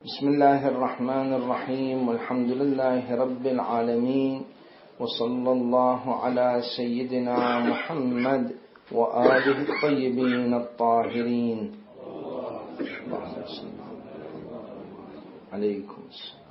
بسم الله الرحمن الرحيم، والحمد لله رب العالمين، وصلى الله على سيدنا محمد وآله الطيبين الطاهرين. عليكم السلام.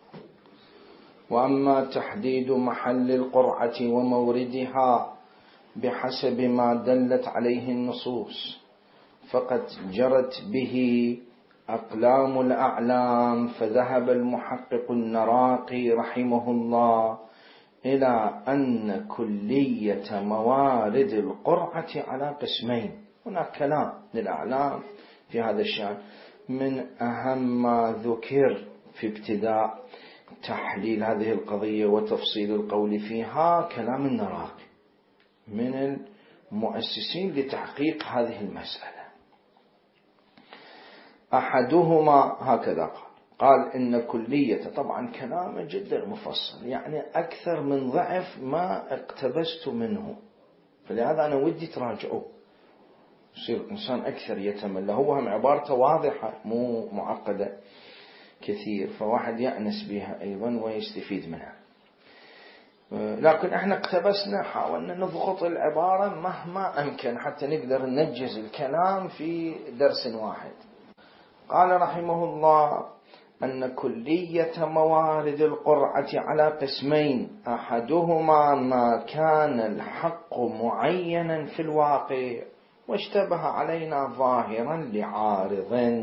وأما تحديد محل القرعة وموردها بحسب ما دلت عليه النصوص فقد جرت به أقلام الأعلام، فذهب المحقق النراقي رحمه الله إلى أن كلية موارد القرعة على قسمين. هناك كلام للأعلام في هذا الشأن، من أهم ما ذكر في ابتداء تحليل هذه القضية وتفصيل القول فيها كلام النراقي من المؤسسين لتحقيق هذه المسألة. أحدهما هكذا قال إن كلية، طبعا كلام جدا مفصل، يعني أكثر من ضعف ما اقتبست منه، فلهذا أنا ودي تراجعوه يصير إنسان أكثر يتملى. هو هم عبارته واضحة مو معقدة كثير، فواحد يأنس بها أيضا ويستفيد منها. لكن احنا اقتبسنا، حاولنا نضغط العبارة مهما أمكن حتى نقدر ننجز الكلام في درس واحد. قال رحمه الله أن كلية موارد القرعة على قسمين، أحدهما ما كان الحق معينا في الواقع واشتبه علينا ظاهرا لعارض،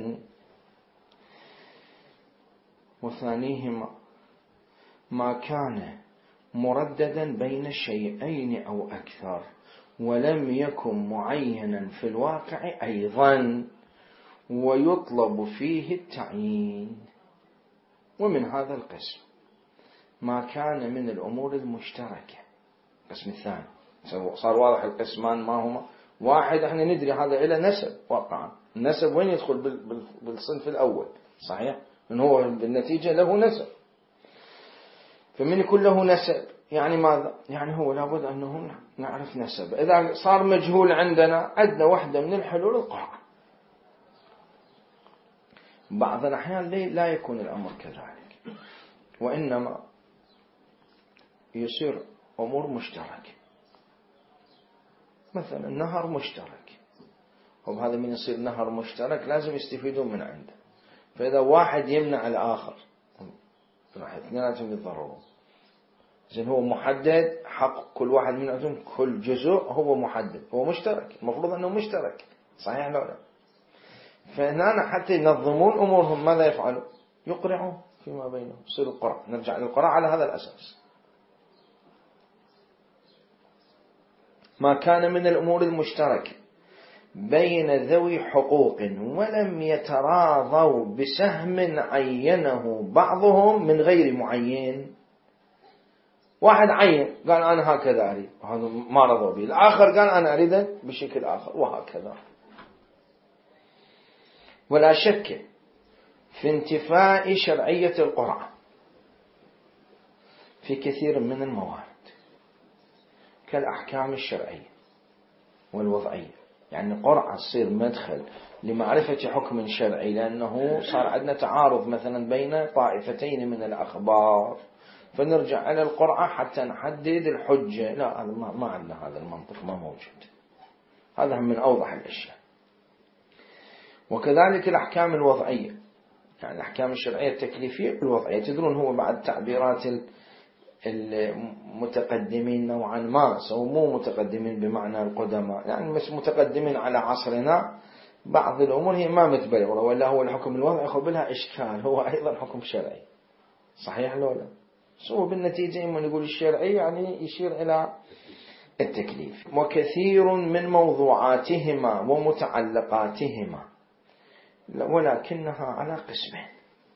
وثانيهما ما كان مرددا بين شيئين أو أكثر ولم يكن معينا في الواقع أيضا ويطلب فيه التعيين. ومن هذا القسم ما كان من الأمور المشتركة. القسم الثاني صار واضح القسمان ما هما. واحد احنا ندري هذا إلى نسب، واقعا النسب وين يدخل بالصنف الأول، صحيح من هو بالنتيجة له نسب. فمن يكون له نسب يعني ماذا؟ يعني هو لابد أنه نعرف نسب. إذا صار مجهول عندنا واحدة من الحلول القرعة. بعض الأحيان لا يكون الأمر كذلك، وإنما يصير أمور مشتركة. مثلا نهر مشترك، وهذا من يصير نهر مشترك لازم يستفيدون من عنده، فإذا واحد يمنع الآخر راح اثنيناتهم يتضررون. زين هو محدد حق كل واحد منهم، كل جزء هو محدد، هو مشترك، المفروض أنه مشترك، صحيح لا لا؟ فهنا حتى ينظمون أمورهم ماذا يفعلوا؟ يقرعون فيما بينهم، يصير القرع. نرجع للقرع على هذا الأساس. ما كان من الأمور المشتركة بين ذوي حقوق ولم يتراضوا بسهم عينه بعضهم من غير معين. واحد عين قال أنا هكذا أريد، وهذا ما رضوا به، الآخر قال أنا أريد بشكل آخر، وهكذا. ولا شك في انتفاء شرعية القرعة في كثير من الموارد كالأحكام الشرعية والوضعية. يعني القرعة تصير مدخل لمعرفة حكم شرعي، لأنه صار عندنا تعارض مثلا بين طائفتين من الأخبار، فنرجع على القرعة حتى نحدد الحجة. لا، هذا ما عندنا هذا المنطق، ما موجود. هذا من أوضح الأشياء. وكذلك الأحكام الوضعية، يعني الأحكام الشرعية التكليفية والوضعية. تدرون هو بعد تعبيرات المتقدمين نوعا ما، سو مو متقدمين بمعنى القدماء، يعني مش متقدمين على عصرنا، بعض الأمور هي ما متبلغة، ولا هو الحكم الوضعي يخرج لها إشكال، هو أيضا حكم شرعي، صحيح لولا؟ سو بالنتيجة إما نقول الشرعي يعني يشير إلى التكليف. وكثير من موضوعاتهما ومتعلقاتهما، ولكنها على قسمين.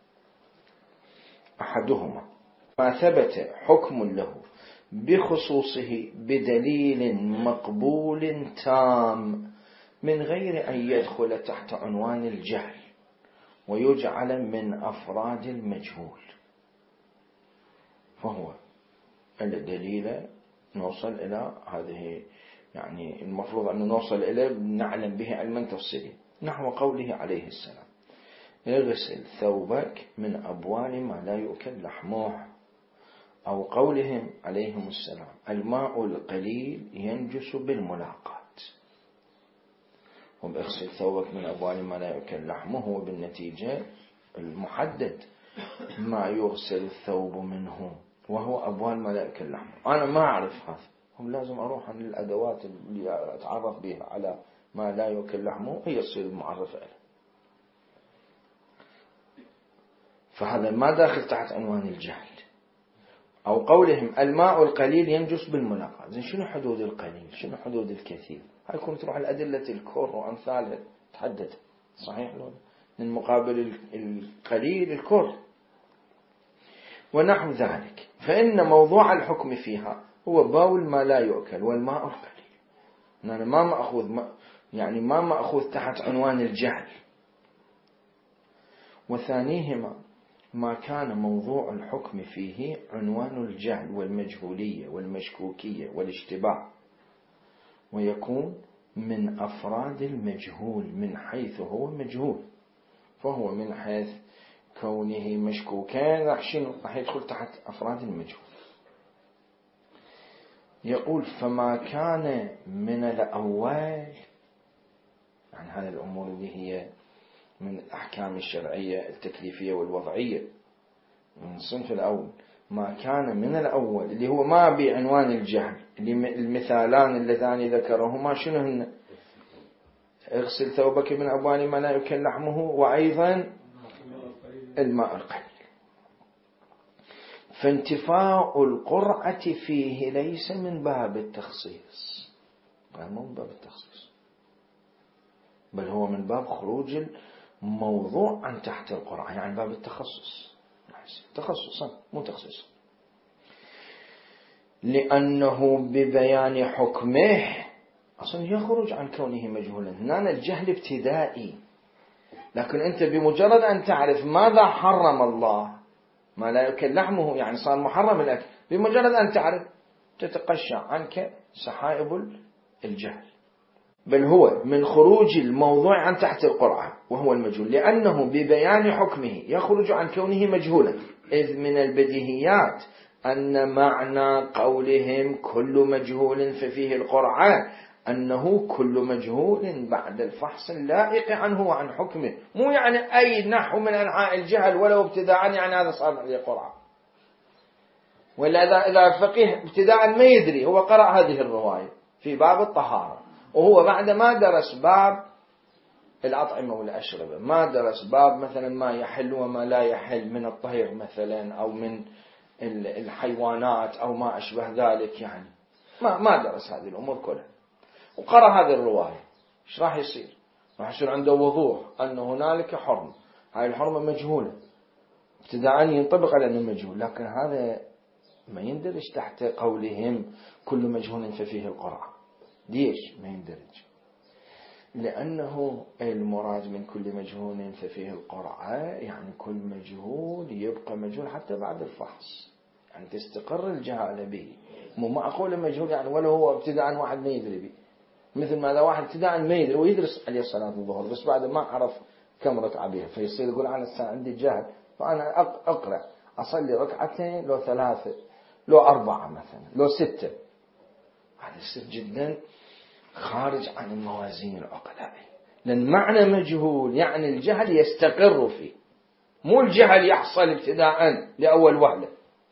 أحدهما ما ثبت حكم له بخصوصه بدليل مقبول تام من غير أن يدخل تحت عنوان الجهل ويجعل من أفراد المجهول، فهو الدليل نوصل إلى هذه، يعني المفروض أن نوصل إليه نعلم به علما تفصيلي، نحو قوله عليه السلام اغسل ثوبك من أبوال ما لا يؤكل لحمه، أو قولهم عليهم السلام الماء القليل ينجس بالملاقات. وباغسل ثوبك من أبوال ما لا يؤكل لحمه، وبالنتيجة المحدد ما يغسل الثوب منه وهو أبوال ما لا يؤكل لحمه. أنا ما أعرف هذا، هم لازم أروح عن الأدوات اللي أتعرف بها على ما لا يؤكل لحمه هي تصير المعرفة له. فهذا ما داخل تحت عنوان الجهل. أو قولهم الماء القليل ينجس بالملاقات. زين شنو حدود القليل؟ شنو حدود الكثير؟ هاي يكون تروح الأدلة الكر وأمثالها تحدد صحيح لو من مقابل القليل الكر ونحو ذلك. فإن موضوع الحكم فيها هو بول ما لا يؤكل والماء القليل. أنا ما مأخوذ تحت عنوان الجهل. وثانيهما ما كان موضوع الحكم فيه عنوان الجهل والمجهولية والمشكوكية والاشتباه، ويكون من أفراد المجهول من حيث هو مجهول، فهو من حيث كونه مشكوكان راح يدخل تحت أفراد المجهول. يقول فما كان من الأول، يعني هذه الأمور اللي هي من الأحكام الشرعية التكليفية والوضعية من الصنف الأول، ما كان من الأول اللي هو ما بعنوان الجهل، اللي المثالان اللذان ذكرهما شنو هن؟ اغسل ثوبك من أبوال ما لا يؤكل لحمه، وأيضا الماء القليل. فانتفاء القرعة فيه ليس من باب التخصيص، مو من باب التخصيص، بل هو من باب خروج الموضوع عن تحت القرعة، يعني باب التخصص، تخصصا مو تخصيصا. لأنه ببيان حكمه أصلا يخرج عن كونه مجهولا. هنا الجهل ابتدائي، لكن أنت بمجرد أن تعرف ماذا حرم الله ما لا يؤكل لحمه، يعني صار محرم الأكل، بمجرد أن تعرف تتقشع عنك سحائب الجهل. بل هو من خروج الموضوع عن تحت القرعة وهو المجهول، لأنه ببيان حكمه يخرج عن كونه مجهولا. إذ من البديهيات أن معنى قولهم كل مجهول ففيه القرعة أنه كل مجهول بعد الفحص اللائق عنه وعن حكمه، مو يعني أي نحو من أنواع الجهل ولو ابتداء، يعني هذا صار عليه قرعة. ولا إذا فقيه ابتداء ما يدري، هو قرأ هذه الرواية في باب الطهارة، وهو بعد ما درس باب الأطعمة والأشربة، ما درس باب مثلا ما يحل وما لا يحل من الطهر مثلا أو من الحيوانات أو ما أشبه ذلك، يعني ما درس هذه الأمور كلها وقرأ هذه الرواية، إيش راح يصير؟ راح يصير عنده وضوح أن هنالك حرم، هاي الحرمة مجهولة ابتداء ينطبق على أنه مجهول، لكن هذا ما يندرج تحت قولهم كل مجهول ففيه القرعة. ليش ما يندرج؟ لأنه المراد من كل مجهول ففيه القرعة يعني كل مجهول يبقى مجهول حتى بعد الفحص، يعني تستقر الجهالة به. مو معقول مجهول يعني ولا هو ابتداء واحد ما يدري به، مثل ما إذا واحد ابتداء ما يدري ويدرس عليه صلاة الظهر بس بعد ما عرف كم ركعة بها، فيصير يقول أنا عندي جهل فأنا أقرأ أصلي ركعتين لو 3 لو 4 مثلا لو 6، هذا يصير جدا خارج عن الموازين العقلائية، لأن معنى مجهول يعني الجهل يستقر فيه، مو الجهل يحصل ابتداء لأول وهلة.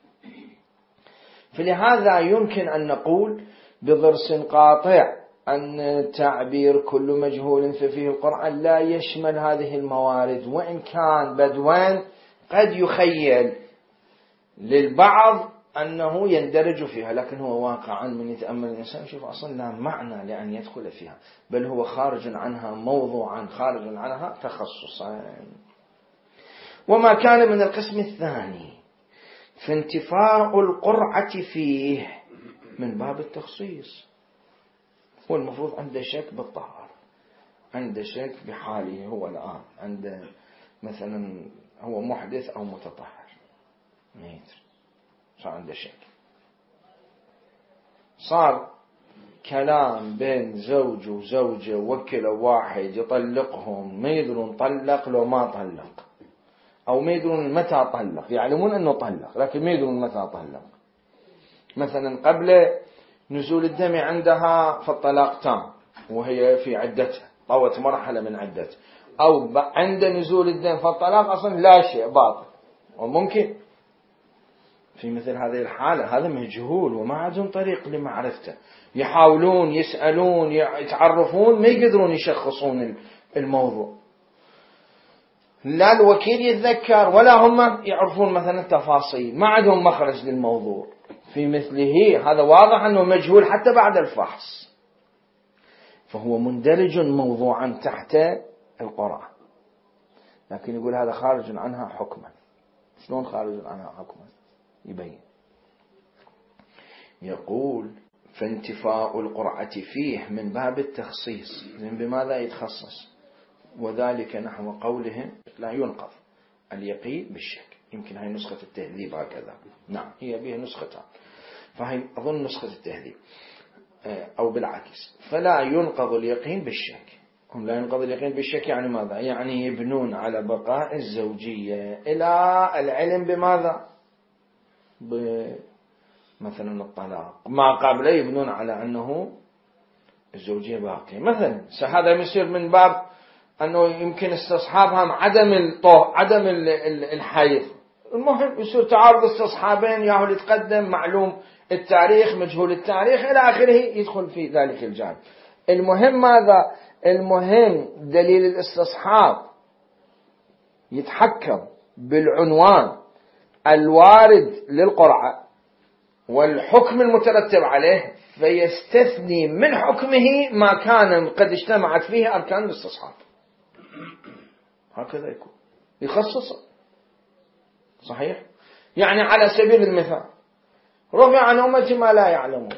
فلهذا يمكن أن نقول بضرس قاطع أن تعبير كل مجهول ففيه القرآن لا يشمل هذه الموارد، وإن كان بدوان قد يخيل للبعض أنه يندرج فيها، لكن هو واقعا من يتأمل الإنسان يشوف أصلا لا معنى لأن يدخل فيها، بل هو خارج عنها موضوعا، خارج عنها تخصصا. وما كان من القسم الثاني فانتفاء القرعة فيه من باب التخصيص، هو المفروض عنده شك بالطهارة، عنده شك بحاله هو الآن، عنده مثلا هو محدث أو متطهر ما يدري، صار عنده شك، صار كلام بين زوج وزوجة وكل واحد يطلقهم ما يدرون طلق لو ما طلق، أو ما يدرون متى طلق، يعلمون أنه طلق لكن ما يدرون متى طلق. مثلا قبل نزول الدم عندها فالطلاق تام وهي في عدتها، طوت مرحلة من عدتها، أو عند نزول الدم فالطلاق أصلا لا شيء باطل. وممكن في مثل هذه الحالة هذا مجهول وما عندهم طريق لمعرفته، يحاولون يسألون يتعرفون ما يقدرون يشخصون الموضوع، لا الوكيل يتذكر ولا هم يعرفون مثلا التفاصيل، ما عندهم مخرج للموضوع. في مثله هذا واضح أنه مجهول حتى بعد الفحص، فهو مندرج موضوعا تحت القرعة، لكن يقول هذا خارج عنها حكما. شلون خارج عنها حكما؟ يبين، يقول فانتفاء القرعة فيه من باب التخصيص، بماذا يتخصص؟ وذلك نحو قولهم لا ينقض اليقين بالشك. يمكن هاي نسخة التهذيب هكذا، نعم هي بها نسختها، فهي أظن نسخة التهذيب أو بالعكس. فلا ينقض اليقين بالشك. هم لا ينقض اليقين بالشك يعني ماذا؟ يعني يبنون على بقاء الزوجية إلى العلم بماذا؟ مثلا الطلاق، ما قبله يبنون على أنه الزوجية باقية. مثلا هذا يصير من باب أنه يمكن استصحابها عدم الحيض، المهم يصير تعارض استصحابين، ياهو اللي يتقدم معلوم التاريخ مجهول التاريخ إلى آخره، يدخل في ذلك الجانب. المهم ماذا؟ المهم دليل الاستصحاب يتحكم بالعنوان الوارد للقرعة والحكم المترتب عليه، فيستثني من حكمه ما كان قد اجتمعت فيه أركان الاستصحاب. هكذا يكون يخصص. صحيح؟ يعني على سبيل المثال رفع عن أمتي ما لا يعلمون،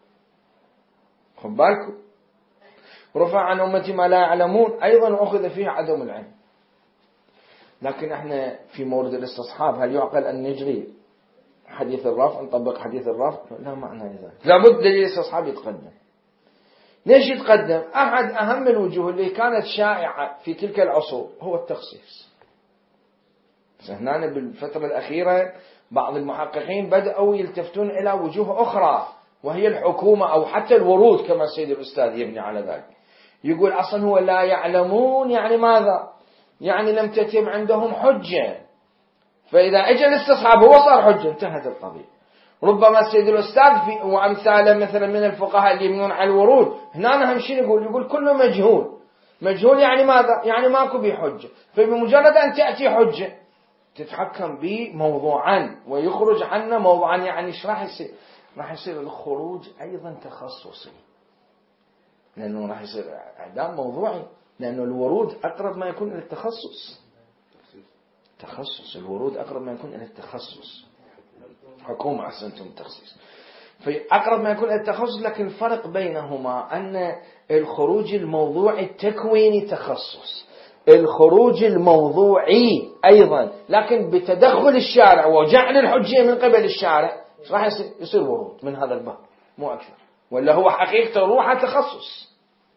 خد بالكم، رفع عن أمتي ما لا يعلمون أيضا أخذ فيه عدم العلم. لكن احنا في مورد الاستصحاب هل يعقل أن نجري حديث الرفع، نطبق حديث الرفع؟ لا معنى لذلك، لابد دليل الاستصحاب يتقدم. ليش يتقدم؟ أحد أهم الوجوه اللي كانت شائعة في تلك العصور هو التخصيص. هنا بالفترة الأخيرة بعض المحققين بدأوا يلتفتون إلى وجوه أخرى، وهي الحكومة أو حتى الورود كما السيد الأستاذ يبني على ذلك. يقول أصلا هو لا يعلمون يعني ماذا؟ يعني لم تتم عندهم حجة، فإذا أجى الاستصحاب هو صار حجة، انتهت القضية. ربما السيد الأستاذ وأمثاله مثلا من الفقهاء اللي يبنون على الورود هنا هم شيء يقول كله مجهول. مجهول يعني ماذا؟ يعني ماكو به حجة، فبمجرد أن تأتي حجة تتحكم به موضوعا ويخرج عنا موضوعا. يعني ايش راح يصير؟ راح يصير الخروج أيضا تخصصي، لأنه راح يصير إعدام موضوعي، لأنه الورود أقرب ما يكون إلى التخصص. تخصص الورود أقرب ما يكون إلى التخصص، حكومة أحسنتم التخصيص، فأقرب ما يكون إلى التخصص. لكن الفرق بينهما أن الخروج الموضوعي التكويني تخصص، الخروج الموضوعي أيضا لكن بتدخل الشارع وجعل الحجية من قبل الشارع راح يصير ورود من هذا الباب مو أكثر، ولا هو حقيقة روحه تخصص.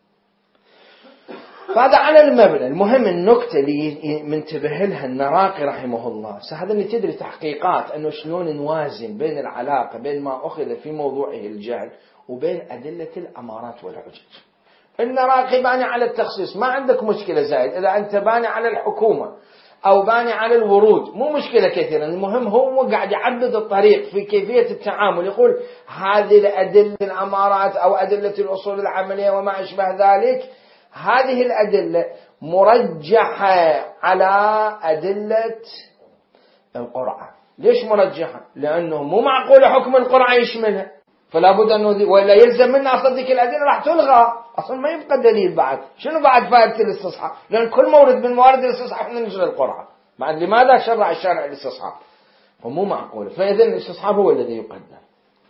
فهذا على المبنى. المهم النكتة اللي منتبه لها النراقي رحمه الله، هذا اللي تدري تحقيقات أنه شلون نوازن بين العلاقة بين ما أخذ في موضوعه الجهل وبين أدلة الأمارات والحجج. النراقي باني على التخصيص، ما عندك مشكلة زايد. إذا أنت باني على الحكومة أو باني على الورود مو مشكلة كثيرا، المهم هو قاعد يعدد الطريق في كيفية التعامل. يقول هذه الأدلة الأمارات أو أدلة الأصول العملية وما أشبه ذلك، هذه الأدلة مرجحة على أدلة القرعة. ليش مرجحة؟ لأنه مو معقول حكم القرعة يشملها، فلا بد أنه ولا يلزم منا أصدق الأدلة راح تلغى، أصلا ما يبقى دليل بعد. شنو بعد فائدة الاستصحاب؟ لأن كل مورد من موارد الاستصحاب احنا نجري القرعة. بعد لماذا شرع الشارع الاستصحاب؟ فمو معقول. فإذن الاستصحاب هو الذي يقدم.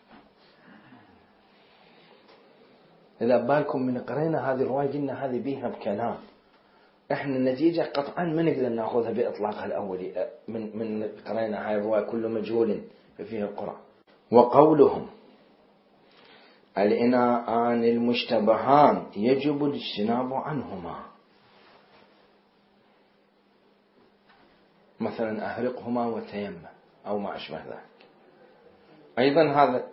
إذا بالكم من قرينا هذه الرواية قلنا هذه بيها بكلام، احنا النتيجة قطعا ما نقدر ناخذها بإطلاقها الأولي من قرينا هذه الرواية كل مجهول فيها القرعة. وقولهم الإناءان المشتبهان يجب الاجتناب عنهما. مثلا أهرقهما وتيمم أو ما أشبه ذلك. أيضا هذا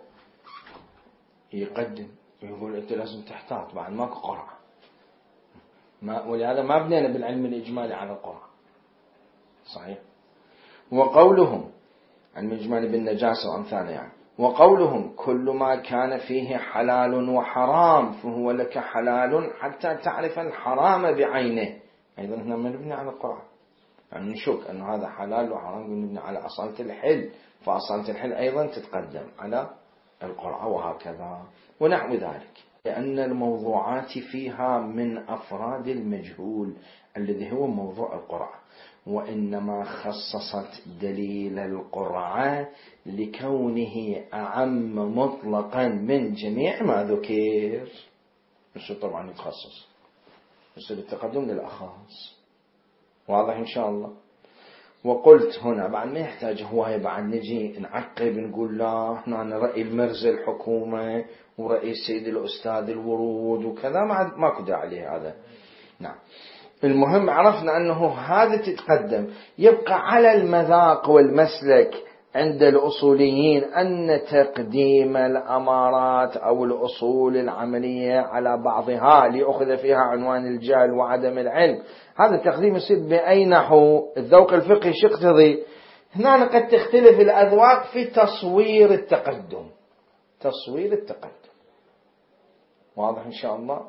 يقدم يقول أنت لازم تحتاط بعد ماكو قرعة، ولهذا ما بنينا بالعلم الإجمالي على القرعة. صحيح. وقولهم علم الإجمالي بالنجاسة وأمثاله يعني، وقولهم كل ما كان فيه حلال وحرام فهو لك حلال حتى تعرف الحرام بعينه. أيضا هنا نبني على القرعة، يعني نشك أن هذا حلال وحرام نبني على أصالة الحل، فأصالة الحل أيضا تتقدم على القرعة وهكذا ونحو ذلك. لأن الموضوعات فيها من أفراد المجهول الذي هو موضوع القرعة، وإنما خصصت دليل القرعة لكونه أعم مطلقا من جميع ما ذكر، مش طبعا يتخصص بس التقدم للأخاص. واضح إن شاء الله. وقلت هنا بعد ما يحتاج هواية بعد نجي نعقب نقول لا هنا رأي المرزي الحكومة ورأي السيد الأستاذ الورود وكذا، ما كدا عليه هذا. نعم. المهم عرفنا أنه هذا تتقدم. يبقى على المذاق والمسلك عند الأصوليين أن تقديم الأمارات أو الأصول العملية على بعضها ليأخذ فيها عنوان الجهل وعدم العلم، هذا التقديم يصير بأي نحو؟ الذوق الفقهي شو يقتضي؟ هنا قد تختلف الأذواق في تصوير التقدم. تصوير التقدم واضح إن شاء الله.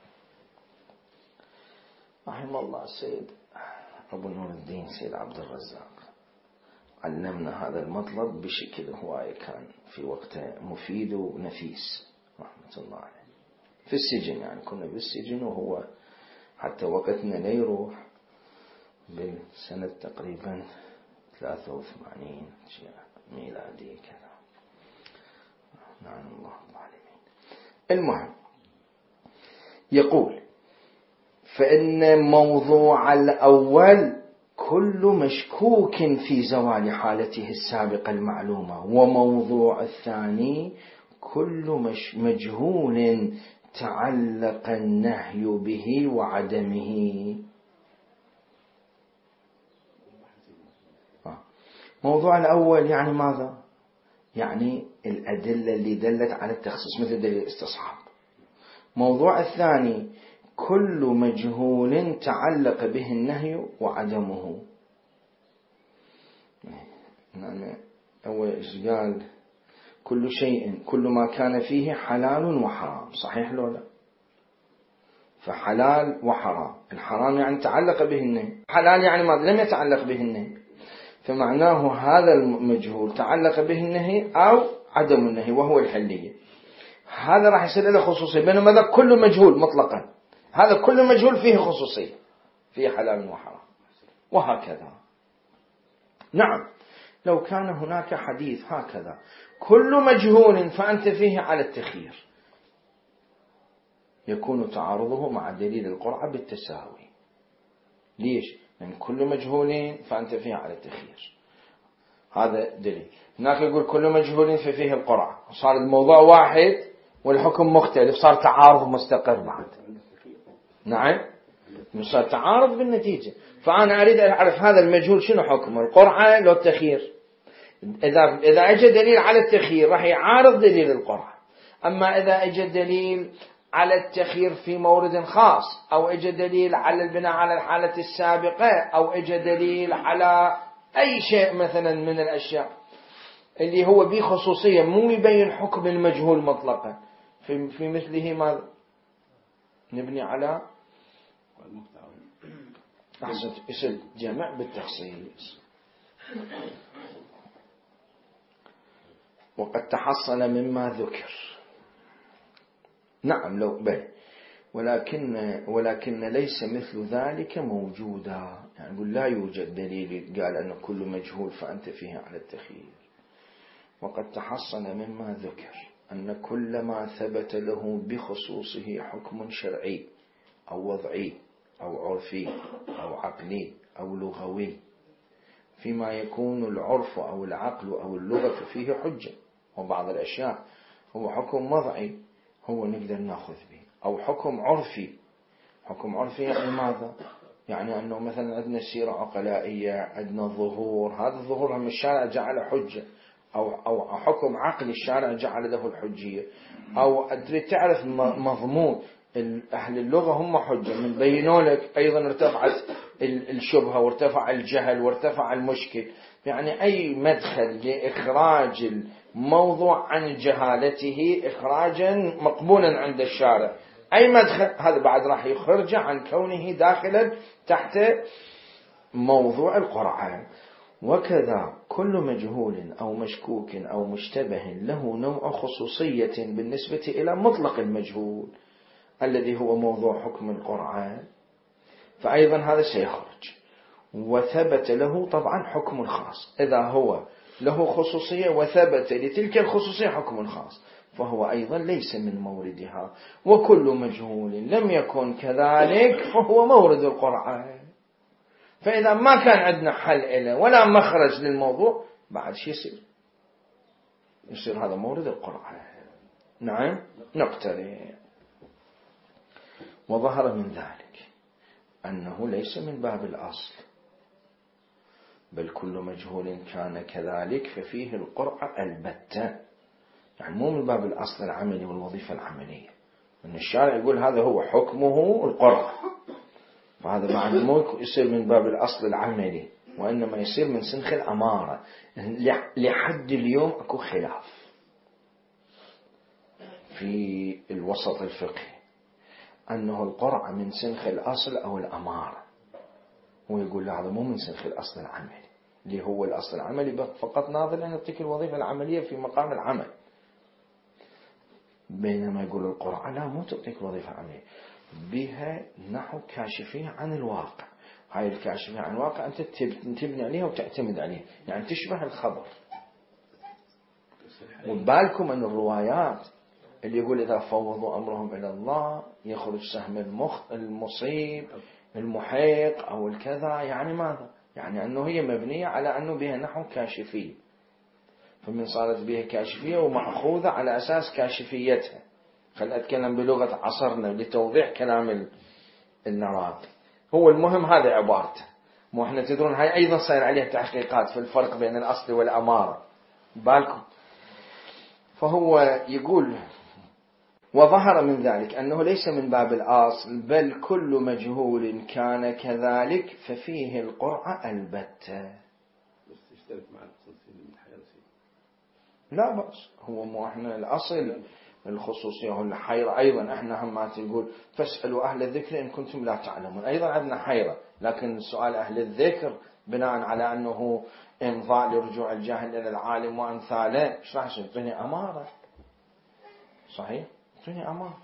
رحمه الله السيد أبو نور الدين سيد عبد الرزاق علمنا هذا المطلب بشكل هواية، كان في وقته مفيد ونفيس رحمة الله عليه. في السجن يعني كنا بالسجن وهو حتى وقتنا لا يروح بالسنة تقريبا 83 ميلادي كذا. نعم الله العالمين. المهم يقول فإن موضوع الأول كل مشكوك في زوال حالته السابقة المعلومة، وموضوع الثاني كل مجهول تعلق النهي به وعدمه. موضوع الأول يعني ماذا؟ يعني الأدلة اللي دلت على التخصيص مثل دليل الاستصحاب. موضوع الثاني كل مجهول تعلق به النهي وعدمه. يعني أول إيش قال؟ كل شيء كل ما كان فيه حلال وحرام، صحيح لو لا؟ فحلال وحرام، الحرام يعني تعلق به النهي، حلال يعني ما لم يتعلق به النهي، فمعناه هذا المجهول تعلق به النهي أو عدم النهي وهو الحلية، هذا راح يصير له خصوصية. بينما هذا كل مجهول مطلقا، هذا كل مجهول فيه خصوصية، فيه حلال وحرام وهكذا. نعم لو كان هناك حديث هكذا كل مجهول فأنت فيه على التخيير، يكون تعارضه مع دليل القرعة بالتساوي. ليش؟ لأن كل مجهول فأنت فيه على التخيير، هذا دليل. هناك يقول كل مجهول ففيه القرعة، صار الموضوع واحد والحكم مختلف، صار تعارض مستقر بعد. نعم صار تعارض بالنتيجة. فأنا أريد أعرف هذا المجهول شنو حكمه، القرعة لو التخيير. إذا أجى دليل على التخيير راح يعارض دليل القرعة. أما إذا أجى دليل على التخيير في مورد خاص، أو أجى دليل على البناء على الحالة السابقة، أو أجى دليل على أي شيء مثلا من الأشياء اللي هو به خصوصية مو يبين حكم المجهول مطلقا، في مثله ماذا نبني على أحسن يصير جمع بالتخصيص. وقد تحصل مما ذكر. نعم لو بل ولكن ليس مثل ذلك موجودا، يعني لا يوجد دليل قال أن كل مجهول فأنت فيه على التخيير. وقد تحصل مما ذكر أن كل ما ثبت له بخصوصه حكم شرعي أو وضعي أو عرفي أو عقلي أو لغوي، فيما يكون العرف أو العقل أو اللغة فيه حجة، وبعض الأشياء هو حكم وضعي هو نقدر نأخذ به، أو حكم عرفي. حكم عرفي يعني ماذا؟ يعني أنه مثلا عندنا سيرة عقلائية، عندنا ظهور، هذا الظهور هم الشارع جعله حجة، أو حكم عقلي الشارع جعل له الحجية، أو تريد تعرف مضمون أهل اللغة هم حجة من بينوا لك، أيضا ارتفعت الشبهة وارتفع الجهل وارتفع المشكل. يعني أي مدخل لإخراج الموضوع عن جهالته إخراجا مقبولا عند الشارع، أي مدخل هذا بعد راح يخرج عن كونه داخلا تحت موضوع القرآن. وكذا كل مجهول أو مشكوك أو مشتبه له نوع خصوصية بالنسبة إلى مطلق المجهول الذي هو موضوع حكم القرآن، فأيضا هذا سيخرج، وثبت له طبعا حكم خاص. إذا هو له خصوصية وثبت لتلك الخصوصية حكم خاص فهو أيضا ليس من موردها. وكل مجهول لم يكن كذلك فهو مورد القرآن. فإذا ما كان عندنا حل إله ولا مخرج للموضوع بعد شيء يصير هذا مورد القرآن. نعم نقترب. وظهر من ذلك أنه ليس من باب الأصل، بل كل مجهول كان كذلك ففيه القرعة البتة، يعني مو من باب الأصل العملي والوظيفة العملية، أن الشارع يقول هذا هو حكمه القرعة، فهذا بعد مو يصير من باب الأصل العملي، وإنما يصير من سنخ الأمارة. لحد اليوم أكو خلاف في الوسط الفقهي أنه القرعة من سنخ الأصل أو الأمارة، ويقول لا هذا مو من سنخ الأصل العملي، اللي هو الأصل العملي فقط ناظر أن يعطيك الوظيفة العملية في مقام العمل، بينما يقول القرعة لا مو تعطيك الوظيفة العملية، بها نحو كاشفية عن الواقع. هاي الكاشفية عن الواقع أنت تبني عليها وتعتمد عليها، يعني تشبه الخبر. وبالكم أن الروايات اللي يقول إذا فوضوا أمرهم إلى الله يخرج سهم المصيب المحيق أو الكذا، يعني ماذا؟ يعني أنه هي مبنية على أنه بها نحو كاشفية، فمن صارت بها كاشفية ومأخوذة على أساس كاشفيتها. خلنا أتكلم بلغة عصرنا لتوضيح كلام النراقي. هو المهم هذا عبارته، مو احنا تدرون هاي أيضا صار عليها تحقيقات في الفرق بين الأصل والأمارة بالكم. فهو يقول وظهر من ذلك أنه ليس من باب الأصل، بل كل مجهول كان كذلك ففيه القرعة البتة. لا بأس، هو مو احنا الأصل الخصوصية والحيرة أيضا احنا همات يقول فاسألوا أهل الذكر إن كنتم لا تعلمون، أيضا عندنا حيرة، لكن سؤال أهل الذكر بناء على أنه إنضاء لرجوع الجاهل إلى العالم وأمثاله، إيش راح يعطيني أمارة؟ صحيح يعطيني أمارة.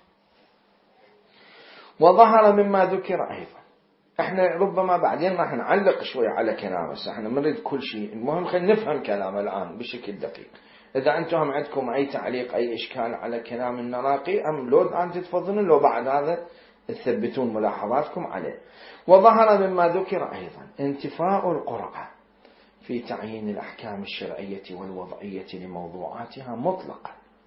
وظهر مما ذكر أيضا، احنا ربما بعدين راح نعلق شوي على كلامه، بس احنا نريد كل شيء، المهم خلينا نفهم كلامه الآن بشكل دقيق. إذا أنتم عندكم أي تعليق أي إشكال على كلام النراقي أم لو الآن تتفضلون، لو بعد هذا تثبتون ملاحظاتكم عليه. وظهر مما ذكر أيضا انتفاء القرعة في تعيين الأحكام الشرعية والوضعية لموضوعاتها مطلقا.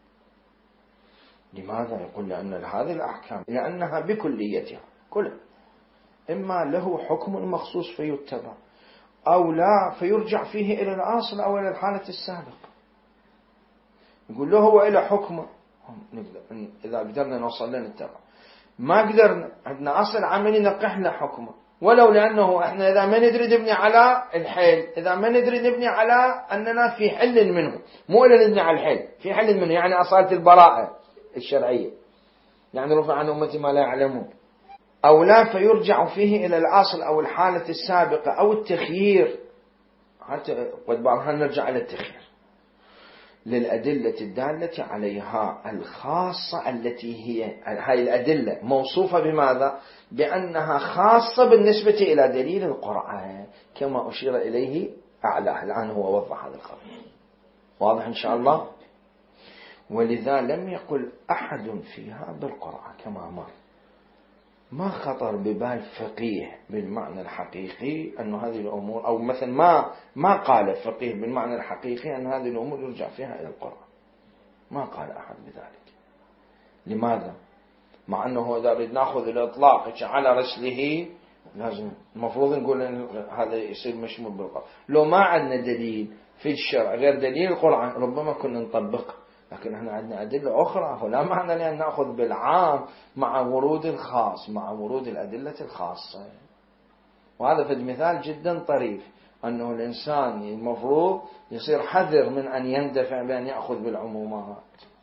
لماذا؟ يقول لأن هذه الأحكام لأنها بكليتها كلها إما له حكم مخصوص فيتبع أو لا فيرجع فيه إلى الأصل أو إلى الحالة السابقة. يقول له هو إلى حكمه إذا قدرنا نوصل لنا نتبع، ما قدرنا عندنا أصل عملي نقح له حكمه، ولو لأنه إحنا إذا ما ندري نبني على الحيل، إذا ما ندري نبني على أننا في حل منه، مو إلا نبني على الحيل في حل منه، يعني أصالة البراءة الشرعية، يعني رفع عن أمتي ما لا يعلمون، أو لا فيرجع فيه إلى الأصل أو الحالة السابقة أو التخيير، حتى قد بعضها نرجع إلى التخيير للأدلة الدالة عليها الخاصة، التي هي هاي الأدلة موصوفة بماذا؟ بأنها خاصة بالنسبة إلى دليل القرآن كما أشير إليه أعلاه. الآن هو وضح هذا الخبر واضح إن شاء الله. ولذا لم يقل أحد فيها بالقرآن كما مر، ما خطر ببال فقيه بالمعنى الحقيقي أن هذه الأمور، أو مثلا ما قال فقيه بالمعنى الحقيقي أن هذه الأمور يرجع فيها إلى القرآن، ما قال أحد بذلك. لماذا؟ مع أنه إذا نأخذ الإطلاق على رسله لازم المفروض نقول إن هذا يصير مشمول بالقرآن. لو ما عندنا دليل في الشرع غير دليل القرآن ربما كنا نطبقه، لكن احنا عندنا أدلة أخرى، ولا معنى لأن نأخذ بالعام مع ورود الخاص، مع ورود الأدلة الخاصة. وهذا في المثال جدا طريف، أنه الإنسان المفروض يصير حذر من أن يندفع بأن يأخذ بالعمومات.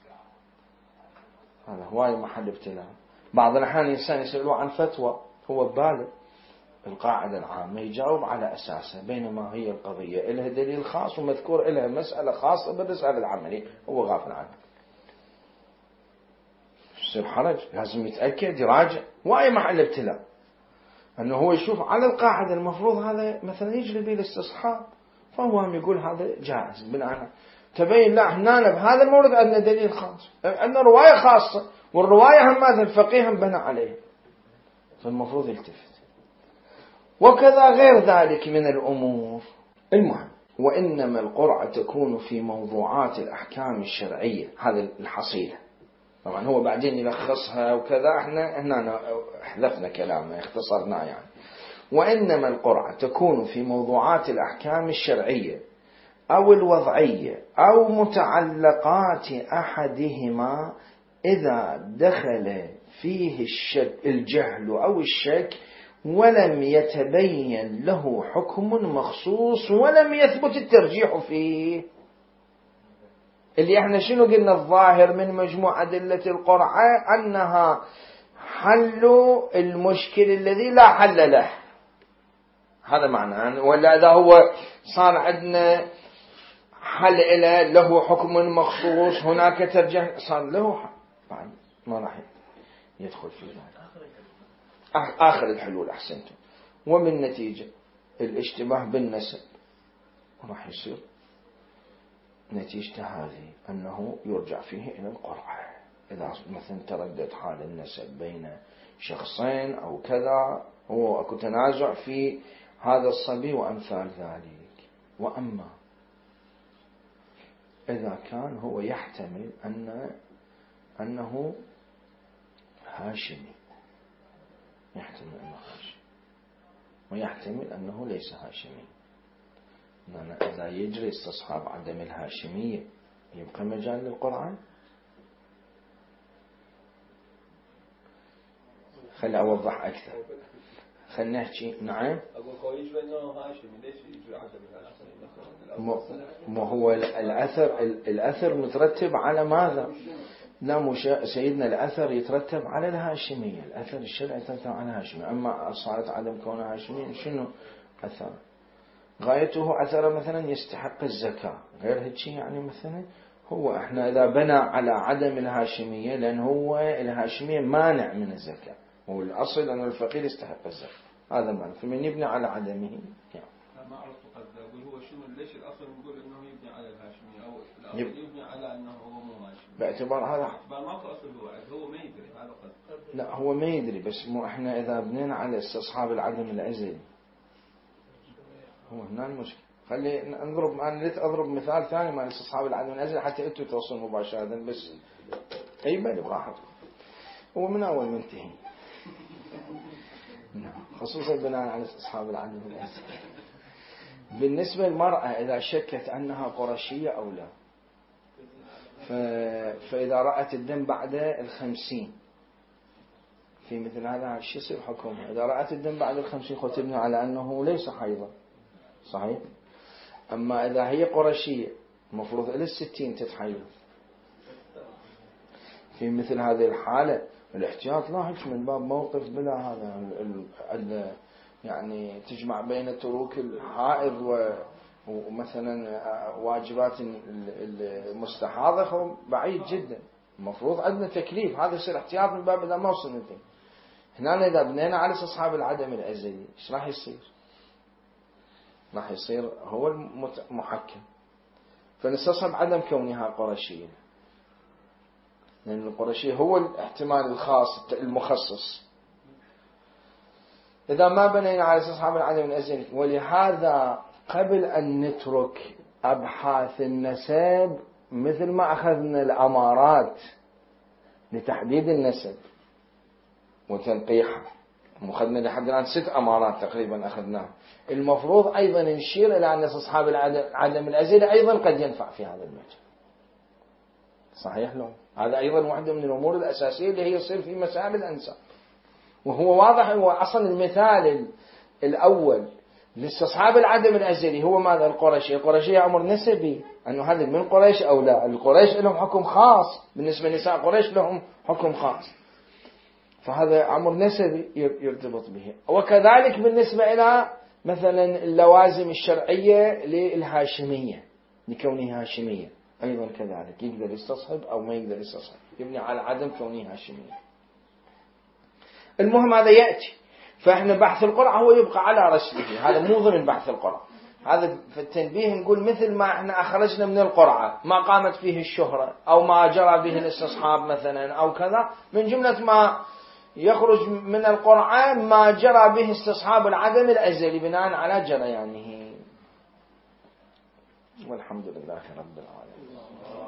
هذا هواي محل ابتلاء. بعض الأحيان الإنسان يسأله عن فتوى هو بباله القاعدة العامة يجاوب على أساسه، بينما هي القضية إلها دليل خاص ومذكور إلها مسألة خاصة بالرسالة العملية هو غافل عنها. يصير حرج، لازم يتأكد يراجع. وأي محل ابتلاء أنه هو يشوف على القاعدة المفروض هذا مثلا يجري به الاستصحاب، فهو هم يقول هذا جائز بناء تبين لا احنا بهذا المورد عندنا دليل خاص، عندنا رواية خاصة، والرواية هم ماذا الفقيه هم بنى عليه، فالمفروض يلتفت. وكذا غير ذلك من الأمور. المهم، وإنما القرعة تكون في موضوعات الأحكام الشرعية، هذا الحصيلة. طبعا هو بعدين يلخصها وكذا، احنا حذفنا كلامه اختصرناه يعني. وإنما القرعة تكون في موضوعات الأحكام الشرعية أو الوضعية أو متعلقات أحدهما إذا دخل فيه الجهل أو الشك ولم يتبين له حكم مخصوص ولم يثبت الترجيح فيه. اللي احنا شنو قلنا الظاهر من مجموع أدلة القرعة أنها حل المشكل الذي لا حل له، هذا معنى. ولا إذا هو صار عندنا حل له حكم مخصوص هناك ترجيح صار له حل، ما راح يدخل في آخر الحلول. أحسنتم. ومن نتيجة الاشتباه بالنسب راح يصير نتيجة هذه أنه يرجع فيه إلى القرعة. إذا مثلا تردد حال النسب بين شخصين أو كذا، هو أكو تنازع في هذا الصبي وأمثال ذلك. وأما إذا كان هو يحتمل أنه هاشمي، يحتمل أنه هاشمي ويحتمل أنه ليس هاشمي، إذا يجري استصحاب عدم الهاشمية يبقى مجال للقرآن. خلي أوضح أكثر، خلينا نحكي. نعم، ما هو الأثر مترتب على ماذا؟ لا سيدنا الأثر يترتب على الهاشمية، الأثر الشرعي يترتب على الهاشمية. أما صارت عدم كونها هاشمية شنو أثر؟ غايته أثر مثلا يستحق الزكاة غير هيك يعني. مثلا هو احنا إذا بنى على عدم الهاشمية، لأن هو الهاشمية مانع من الزكاة، هو الأصل أن الفقير يستحق الزكاة، هذا معنى. فمن يبني على عدمه يعني. ما عرفت قد أقول هو شنو ليش الأصل نقول إنه يبني على الهاشمية أو الأصل يبني على أنه هو مو هاشمي باعتبار هذا ماكو أصل، هو ما يدري هذا قد. لا هو ما يدري، بس مو احنا إذا بنينا على استصحاب العدم الأزلي هو هنا المشكلة. خلي نضرب، أنا أضرب مثال ثاني مع استصحاب العدم الأزلي حتى أنتوا توصلوا مباشرة، بس أي بالي براحتكم. هو من أول منتهي خصوصا بناء على استصحاب العدم الأزلي. بالنسبة للمرأة إذا شكت أنها قرشية أو لا، فإذا رأت الدم بعد 50 في مثل هذا شو يصير حكمها؟ إذا رأت الدم بعد 50 ختمنا على أنه ليس حيضا، صحيح. أما إذا هي قرشية المفروض إلى 60 تتحيض. في مثل هذه الحالة الاحتياط لا هيك من باب موقف بلا هذا يعني تجمع بين تروك الحائض ومثلا واجبات المستحاضة بعيد جدا. المفروض عندنا تكليف، هذا يصير احتياط من باب إذا ما وصلنا هنا. إذا بنينا على استصحاب العدم الأزلي إيش راح يصير؟ راح يصير هو المحكم، فنستصحب عدم كونها قرشية، لأن القرشية هو الاحتمال الخاص المخصص. إذا ما بنينا على استصحاب العدم الأزلي، ولهذا قبل أن نترك أبحاث النسب مثل ما أخذنا الأمارات لتحديد النسب وتنقيحها، أخذنا لحد الآن 6 أمارات تقريبا أخذناها. المفروض أيضا نشير إلى أن استصحاب العدم الأزلي أيضا قد ينفع في هذا المجال. صحيح لهم؟ هذا أيضا واحدة من الأمور الأساسية اللي هي يصير في مسائل الأنساب. وهو واضح، هو أصلا المثال الأول لاستصحاب العدم الأزلي هو ماذا؟ القرشي. القرشي أمر نسبي، أنه هذا من قريش أو لا. القريش لهم حكم خاص، بالنسبة لنساء قريش لهم حكم خاص، فهذا أمر نسبي يرتبط به. وكذلك بالنسبة إلى مثلا اللوازم الشرعية للهاشمية، لكونه هاشمية أيضا كذلك يقدر يستصحب أو ما يقدر يستصحب، يبني على عدم كونه هاشمية. المهم هذا يأتي. فإحنا بحث القرعة هو يبقى على رسله، هذا مو ضمن بحث القرعة. هذا في التنبيه نقول مثل ما إحنا أخرجنا من القرعة ما قامت فيه الشهرة أو ما جرى به الاستصحاب مثلا أو كذا، من جملة ما يخرج من القرعة ما جرى به استصحاب العدم الأزلي بناء على جريانه. والحمد لله رب العالمين.